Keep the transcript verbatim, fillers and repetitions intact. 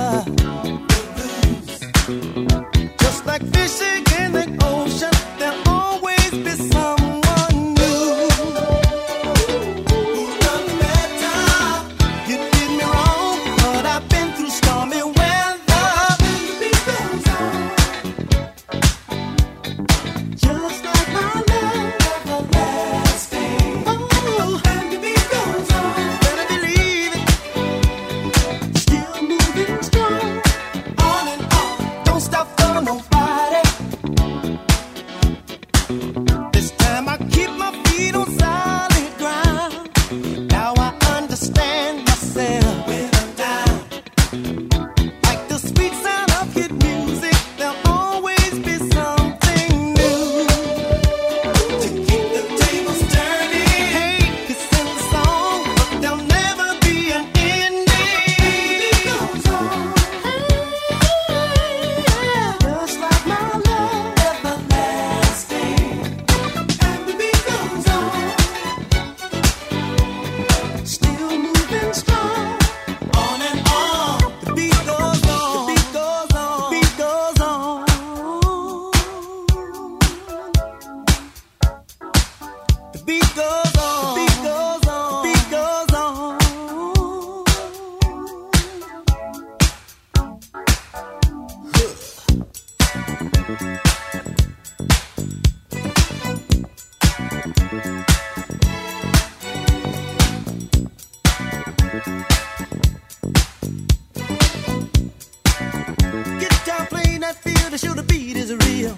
Just like fishing in the ocean, there'll always be someone new. Who's done better? You did me wrong, but I've been through stormy weather. Just like my love, everlasting. Oh, and the beat goes on. Better believe it. Still moving strong, on and on. Don't stop for nobody. This time I keep my feet on solid ground. Now I understand myself when I'm down. Like the sweet sound of hit music, there'll always be something new to keep the tables turning. Hate is in the song, but there'll never be an ending. It goes on. Just like my love, everlasting. And the beat goes on. Still moving strong, on and on. The beat goes on. The beat goes on. The beat goes on. The beat goes on. The beat goes on. The beat goes on. Guitar playing that feel to show the beat is real.